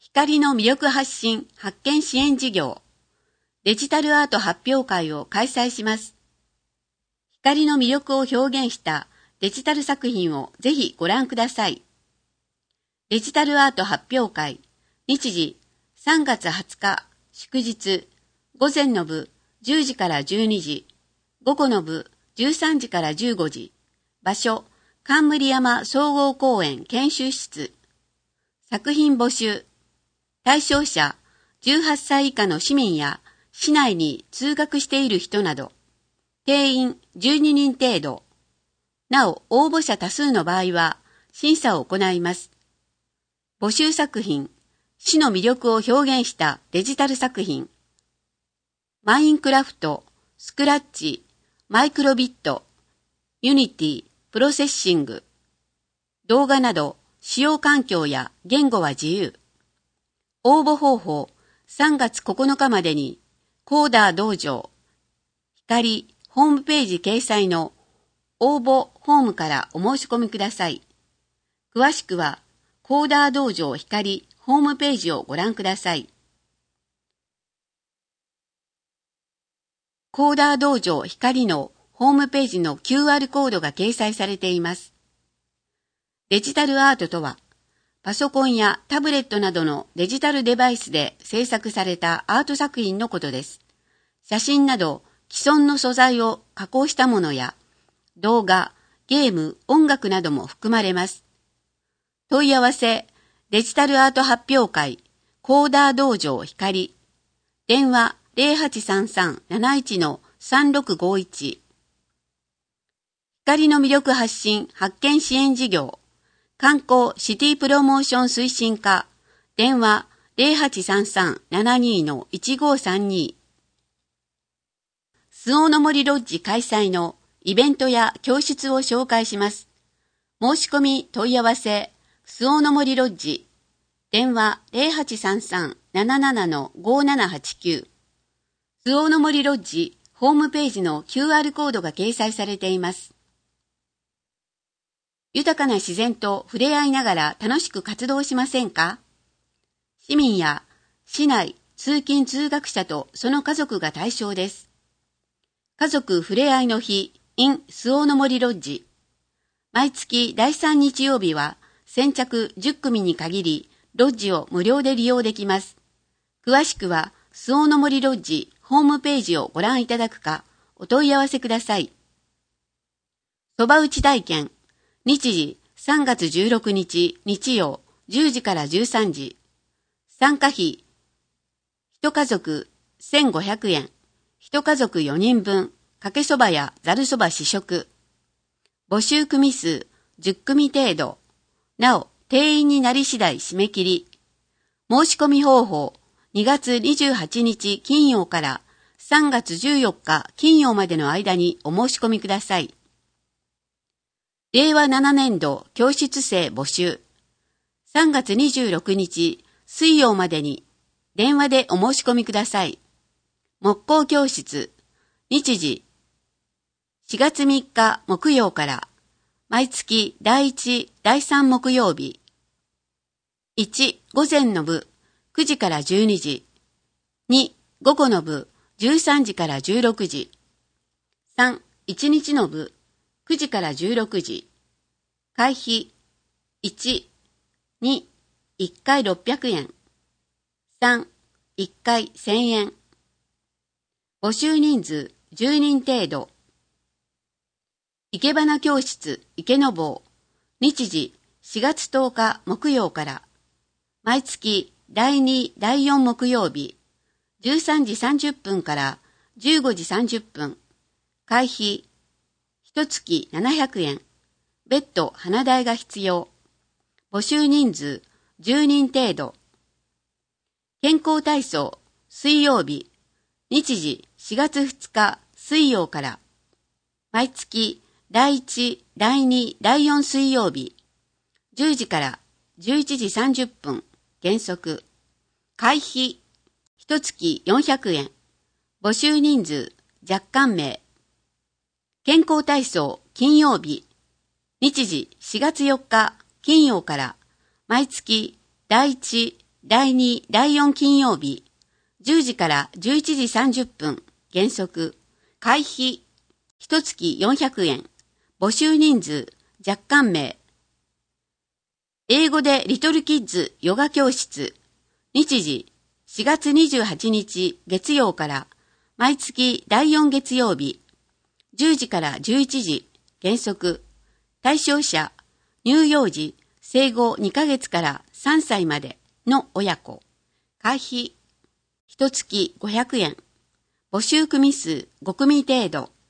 光の魅力発信・発見支援事業、デジタルアート発表会を開催します。光の魅力を表現したデジタル作品をぜひご覧ください。デジタルアート発表会、日時3月20日、祝日、午前の部10時から12時、午後の部13時から15時、場所、冠山総合公園研修室、作品募集、対象者18歳以下の市民や市内に通学している人など、定員12人程度。なお、応募者多数の場合は審査を行います。募集作品、市の魅力を表現したデジタル作品、マインクラフト、スクラッチ、マイクロビット、ユニティ、プロセッシング、動画など使用環境や言語は自由。応募方法、3月9日までに、コーダー道場、光、ホームページ掲載の応募フォームからお申し込みください。詳しくは、コーダー道場光、ホームページをご覧ください。コーダー道場光のホームページの QR コードが掲載されています。デジタルアートとは、パソコンやタブレットなどのデジタルデバイスで制作されたアート作品のことです。写真など既存の素材を加工したものや動画、ゲーム、音楽なども含まれます。問い合わせ、デジタルアート発表会、コーダー道場光、電話 0833-71-3651、光の魅力発信・発見支援事業、観光シティプロモーション推進課、電話 0833-72-1532。周防の森ロッジ開催のイベントや教室を紹介します。申し込み問い合わせ、周防の森ロッジ、電話 0833-77-5789。周防の森ロッジホームページの QR コードが掲載されています。豊かな自然と触れ合いながら楽しく活動しませんか？市民や市内通勤通学者とその家族が対象です。家族ふれあいの日 in 周防の森ロッジ。毎月第3日曜日は先着10組に限りロッジを無料で利用できます。詳しくは周防の森ロッジホームページをご覧いただくかお問い合わせください。そば打ち体験。日時3月16日日曜10時から13時。参加費1家族1500円。1家族4人分、かけそばやざるそば試食。募集組数10組程度。なお、定員になり次第締め切り。申し込み方法、2月28日金曜から3月14日金曜までの間にお申し込みください。令和7年度教室生募集。3月26日水曜までに電話でお申し込みください。木工教室。日時4月3日木曜から毎月第1、第3木曜日。1、午前の部9時から12時。2、午後の部13時から16時。3、1日の部9時から16時。会費1、2、1回600円。3、1回1000円。募集人数10人程度。生け花教室池の坊。日時4月10日木曜から毎月第2、第4木曜日13時30分から15時30分。会費1月700円。別途花代が必要。募集人数10人程度。健康体操水曜日。日時4月2日水曜から毎月第1、第2、第4水曜日10時から11時30分原則。会費1月400円。募集人数若干名。健康体操金曜日。日時4月4日金曜から毎月第1、 第2、第4金曜日、10時から11時30分、原則、会費、1月400円、募集人数、若干名。英語でリトルキッズヨガ教室、日時、4月28日月曜から毎月第4月曜日、10時から11時、原則、対象者、乳幼児、生後2ヶ月から3歳までの親子、会費、1月500円、募集組数5組程度。